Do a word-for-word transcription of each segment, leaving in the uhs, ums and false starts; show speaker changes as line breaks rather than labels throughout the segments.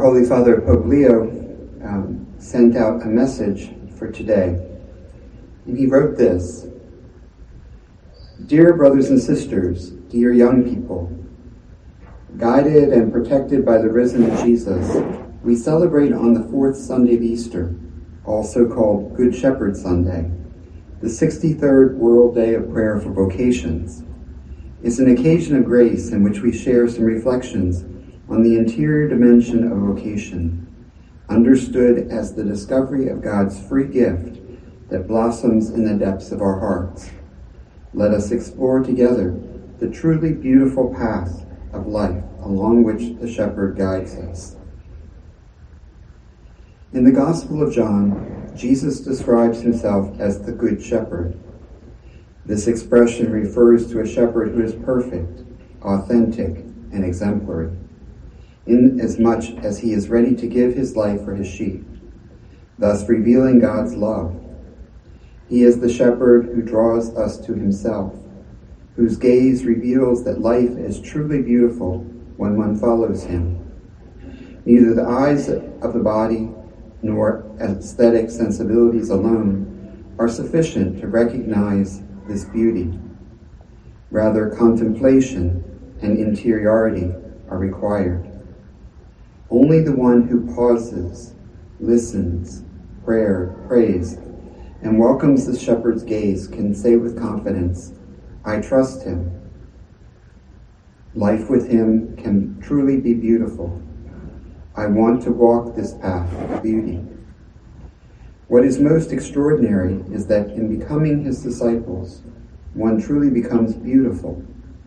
Holy Father, Pope Leo, um, sent out a message for today. And he wrote this: Dear brothers and sisters, dear young people, guided and protected by the risen Jesus, we celebrate on the fourth Sunday of Easter, also called Good Shepherd Sunday, the sixty-third World Day of Prayer for Vocations. It's an occasion of grace in which we share some reflections on the interior dimension of vocation, understood as the discovery of God's free gift that blossoms in the depths of our hearts. Let us explore together the truly beautiful path of life along which the shepherd guides us. In the Gospel of John, Jesus describes himself as the Good Shepherd. This expression refers to a shepherd who is perfect, authentic, and exemplary, inasmuch as he is ready to give his life for his sheep, thus revealing God's love. He is the shepherd who draws us to himself, whose gaze reveals that life is truly beautiful when one follows him. Neither the eyes of the body nor aesthetic sensibilities alone are sufficient to recognize this beauty. Rather, contemplation and interiority are required. Only the one who pauses, listens, prayer, prays, and welcomes the shepherd's gaze can say with confidence, I trust him. Life with him can truly be beautiful. I want to walk this path of beauty. What is most extraordinary is that in becoming his disciples, one truly becomes beautiful.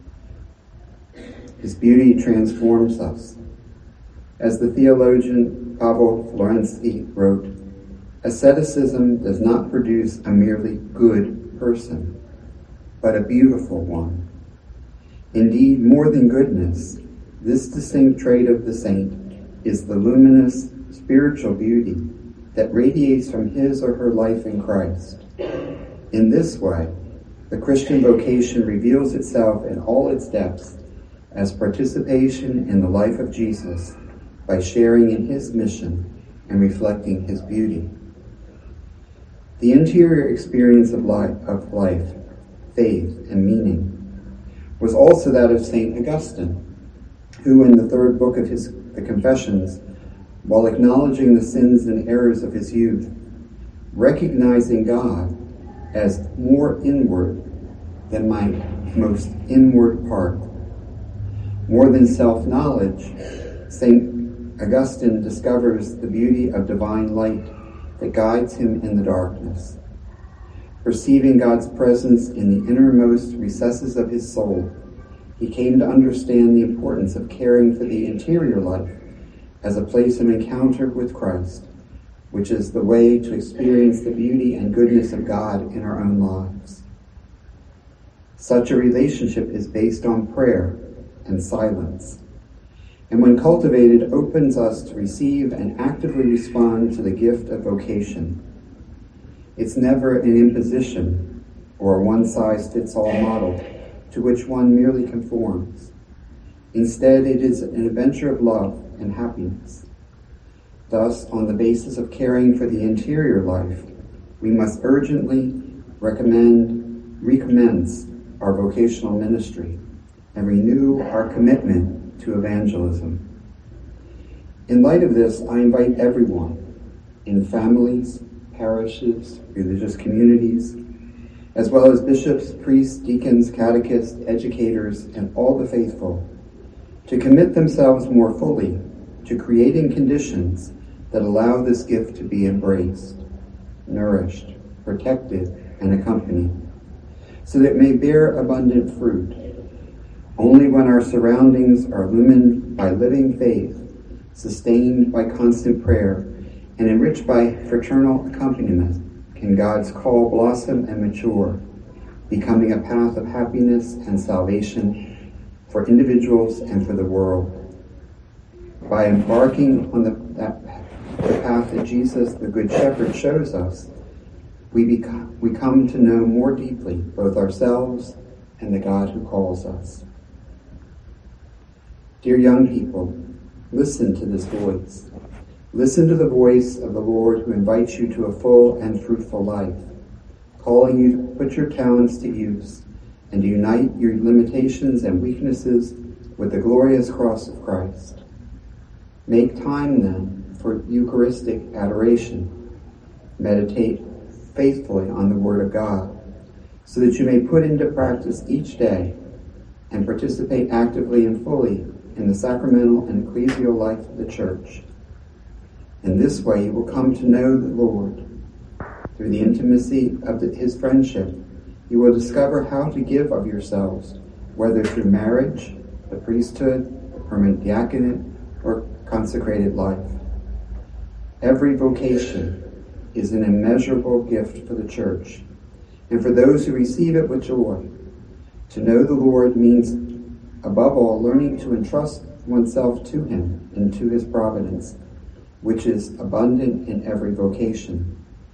His beauty transforms us. As the theologian Pavel Florensky wrote, asceticism does not produce a merely good person, but a beautiful one. Indeed, more than goodness, this distinct trait of the saint is the luminous spiritual beauty that radiates from his or her life in Christ. In this way, the Christian vocation reveals itself in all its depths as participation in the life of Jesus by sharing in his mission and reflecting his beauty. The interior experience of life, of life, faith, and meaning was also that of Saint Augustine, who in the third book of his the Confessions, while acknowledging the sins and errors of his youth, recognizing God as more inward than my most inward part, more than self-knowledge, Saint Augustine discovers the beauty of divine light that guides him in the darkness. Perceiving God's presence in the innermost recesses of his soul, he came to understand the importance of caring for the interior life as a place of encounter with Christ, which is the way to experience the beauty and goodness of God in our own lives. Such a relationship is based on prayer and silence, and when cultivated, opens us to receive and actively respond to the gift of vocation. It's never an imposition or a one-size-fits-all model to which one merely conforms. Instead, it is an adventure of love and happiness. Thus, on the basis of caring for the interior life, we must urgently recommend, recommence our vocational ministry and renew our commitment to evangelism. In light of this, I invite everyone in families, parishes, religious communities, as well as bishops, priests, deacons, catechists, educators, and all the faithful, to commit themselves more fully to creating conditions that allow this gift to be embraced, nourished, protected, and accompanied, so that it may bear abundant fruit. Only when our surroundings are illumined by living faith, sustained by constant prayer, and enriched by fraternal accompaniment, can God's call blossom and mature, becoming a path of happiness and salvation for individuals and for the world. By embarking on the, that, the path that Jesus, the Good Shepherd, shows us, we, become, we come to know more deeply both ourselves and the God who calls us. Dear young people, Listen to this voice. Listen to the voice of the Lord who invites you to a full and fruitful life, calling you to put your talents to use and to unite your limitations and weaknesses with the glorious cross of Christ. Make time then for Eucharistic adoration. Meditate faithfully on the Word of God, so that you may put into practice each day and participate actively and fully in the sacramental and ecclesial life of the Church. In this way you will come to know the Lord. Through the intimacy of the, his friendship, you will discover how to give of yourselves, whether through marriage, the priesthood, the permanent diaconate, or consecrated life. Every vocation is an immeasurable gift for the Church, and for those who receive it with joy. To know the Lord means, above all, learning to entrust oneself to him and to his providence, which is abundant in every vocation.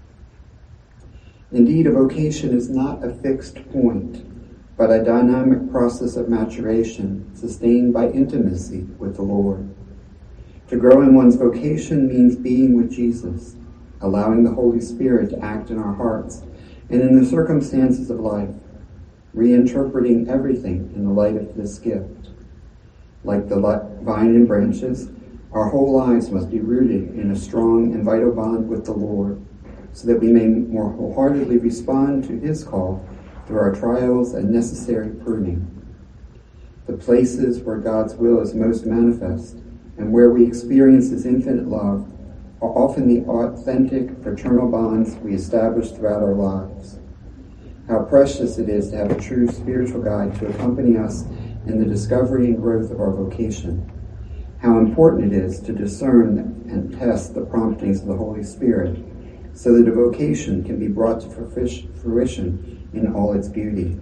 Indeed, a vocation is not a fixed point, but a dynamic process of maturation sustained by intimacy with the Lord. To grow in one's vocation means being with Jesus, allowing the Holy Spirit to act in our hearts and in the circumstances of life, reinterpreting everything in the light of this gift. Like the vine and branches, our whole lives must be rooted in a strong and vital bond with the Lord, so that we may more wholeheartedly respond to his call through our trials and necessary pruning. The places where God's will is most manifest and where we experience his infinite love are often the authentic fraternal bonds we establish throughout our lives. How precious it is to have a true spiritual guide to accompany us in the discovery and growth of our vocation. How important it is to discern and test the promptings of the Holy Spirit, so that a vocation can be brought to fruition in all its beauty.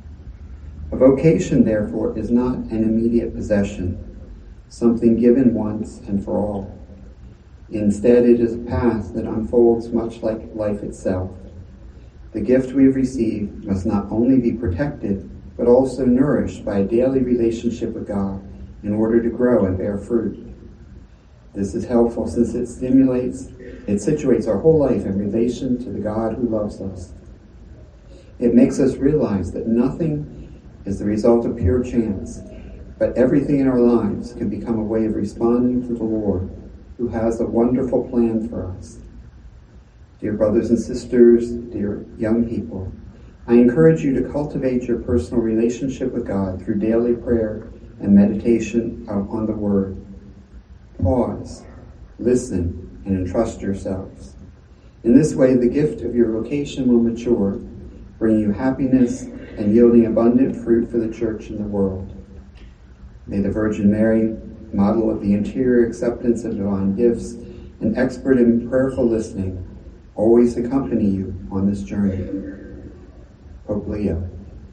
A vocation, therefore, is not an immediate possession, something given once and for all. Instead, it is a path that unfolds much like life itself. The gift we have received must not only be protected, but also nourished by a daily relationship with God in order to grow and bear fruit. This is helpful since it stimulates, it situates our whole life in relation to the God who loves us. It makes us realize that nothing is the result of pure chance, but everything in our lives can become a way of responding to the Lord, who has a wonderful plan for us. Dear brothers and sisters, dear young people, I encourage you to cultivate your personal relationship with God through daily prayer and meditation on the Word. Pause, listen, and entrust yourselves. In this way, the gift of your vocation will mature, bringing you happiness and yielding abundant fruit for the Church and the world. May the Virgin Mary, model of the interior acceptance of divine gifts and expert in prayerful listening, always accompany you on this journey. Pope Leo.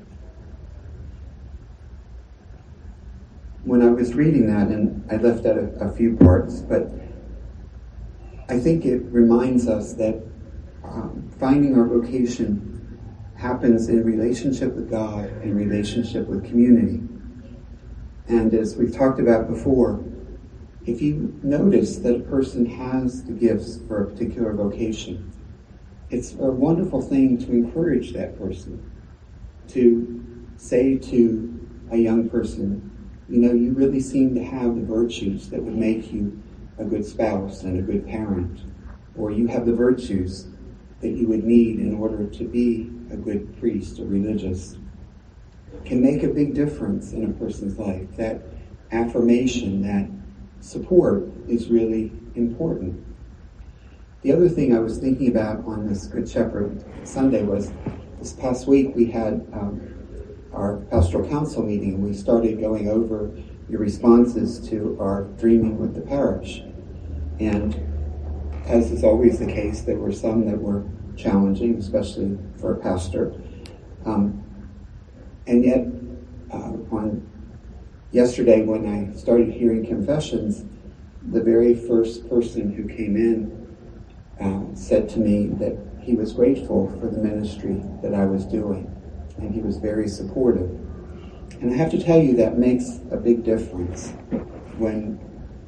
When I was reading that, and I left out a, a few parts, but I think it reminds us that um, finding our vocation happens in relationship with God, in relationship with community. And as we've talked about before, if you notice that a person has the gifts for a particular vocation, it's a wonderful thing to encourage that person, to say to a young person, you know, you really seem to have the virtues that would make you a good spouse and a good parent, or you have the virtues that you would need in order to be a good priest or religious. It can make a big difference in a person's life. That affirmation, that support is really important. The other thing I was thinking about on this Good Shepherd Sunday was this past week we had um, our pastoral council meeting, and we started going over your responses to our Dreaming with the Parish. And as is always the case, there were some that were challenging, especially for a pastor. Um, and yet, uh, on yesterday when I started hearing confessions, the very first person who came in uh, said to me that he was grateful for the ministry that I was doing, and he was very supportive. And I have to tell you, that makes a big difference when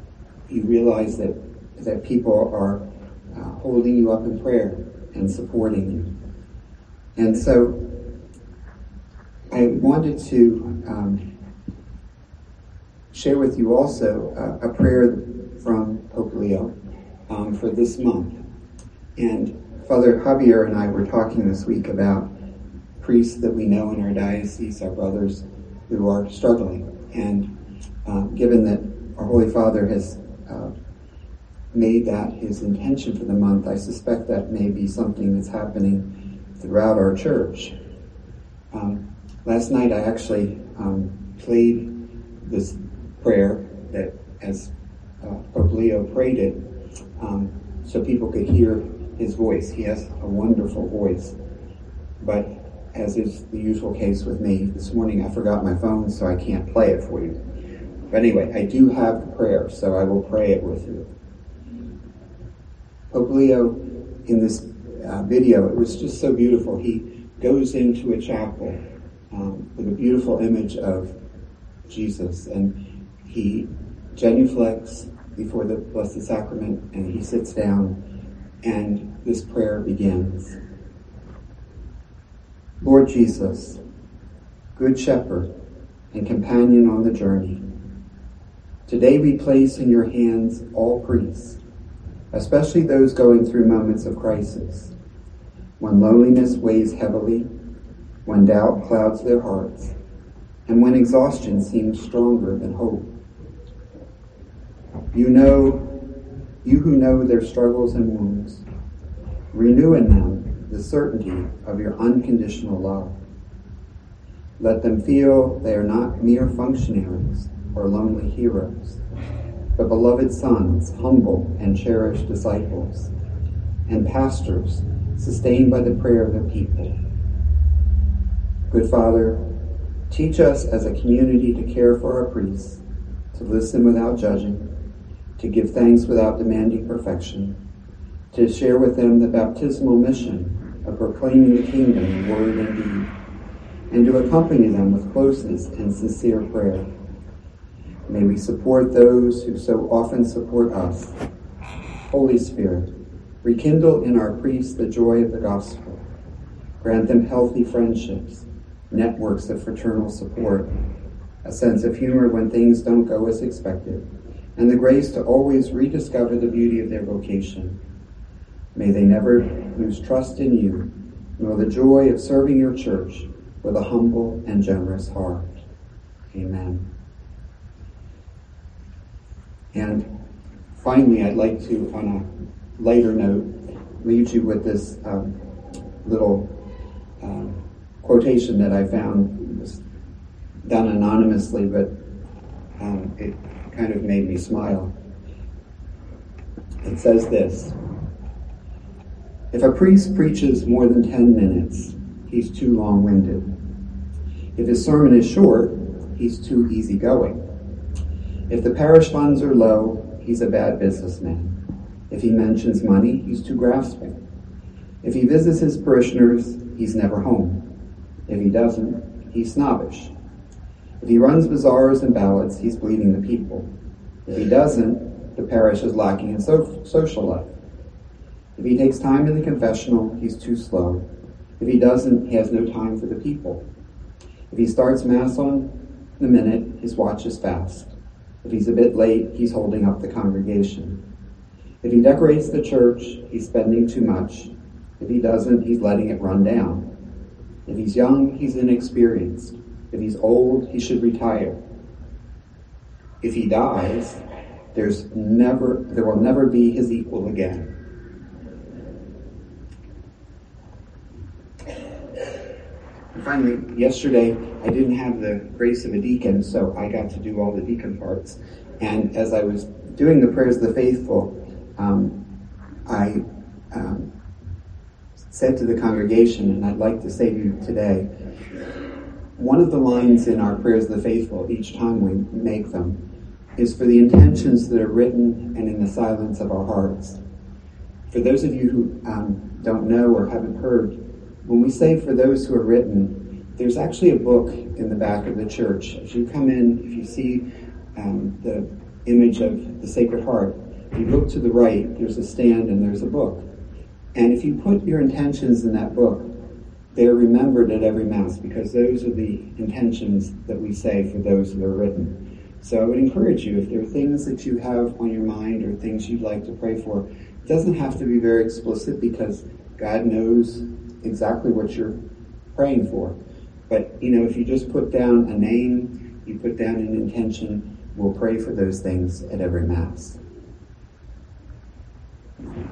you realize that, that people are uh, holding you up in prayer and supporting you. And so I wanted to um, share with you also uh, a prayer from Pope Leo um, for this month. And Father Javier and I were talking this week about priests that we know in our diocese, our brothers who are struggling. And uh, given that our Holy Father has uh, made that his intention for the month, I suspect that may be something that's happening throughout our church. Um, last night I actually um, played this prayer that as uh, Pope Leo prayed it, um, so people could hear his voice. He has a wonderful voice. But as is the usual case with me, this morning I forgot my phone, so I can't play it for you. But anyway, I do have the prayer, so I will pray it with you. Pope Leo, in this uh, video, it was just so beautiful. He goes into a chapel um, with a beautiful image of Jesus, and he genuflects before the Blessed Sacrament, and he sits down, and this prayer begins. Lord Jesus, Good Shepherd and companion on the journey, today we place in your hands all priests, especially those going through moments of crisis, when loneliness weighs heavily, when doubt clouds their hearts, and when exhaustion seems stronger than hope. You know, you who know their struggles and wounds, renew in them the certainty of your unconditional love. Let them feel they are not mere functionaries or lonely heroes, but beloved sons, humble and cherished disciples, and pastors sustained by the prayer of the people. Good Father, teach us as a community to care for our priests, to listen without judging, to give thanks without demanding perfection, to share with them the baptismal mission of proclaiming the kingdom in word and deed, and to accompany them with closeness and sincere prayer. May we support those who so often support us. Holy Spirit, rekindle in our priests the joy of the gospel. Grant them healthy friendships, networks of fraternal support, a sense of humor when things don't go as expected, and the grace to always rediscover the beauty of their vocation. May they never lose trust in you, nor the joy of serving your church with a humble and generous heart. Amen. And finally, I'd like to, on a lighter note, leave you with this um, little um, quotation that I found. It was done anonymously, but um, it kind of made me smile. It says this: if a priest preaches more than ten minutes, he's too long-winded. If his sermon is short, he's too easygoing. If the parish funds are low, he's a bad businessman. If he mentions money, he's too grasping. If he visits his parishioners, he's never home. If he doesn't, he's snobbish. If he runs bazaars and ballads, he's bleeding the people. If he doesn't, the parish is lacking in so- social life. If he takes time in the confessional, he's too slow. If he doesn't, he has no time for the people. If he starts Mass on the minute, his watch is fast. If he's a bit late, he's holding up the congregation. If he decorates the church, he's spending too much. If he doesn't, he's letting it run down. If he's young, he's inexperienced. If he's old, he should retire. If he dies, there's never, there will never be his equal again. And finally, yesterday, I didn't have the grace of a deacon, so I got to do all the deacon parts. And as I was doing the prayers of the faithful, um, I um, said to the congregation, and I'd like to say to you today, one of the lines in our prayers of the faithful, each time we make them, is for the intentions that are written and in the silence of our hearts. For those of you who um, don't know or haven't heard, when we say for those who are written, there's actually a book in the back of the church. As you come in, if you see um, the image of the Sacred Heart, you look to the right, there's a stand and there's a book. And if you put your intentions in that book, they're remembered at every Mass, because those are the intentions that we say for those that are written. So I would encourage you, if there are things that you have on your mind or things you'd like to pray for, it doesn't have to be very explicit, because God knows exactly what you're praying for. But, you know, if you just put down a name, you put down an intention, we'll pray for those things at every Mass.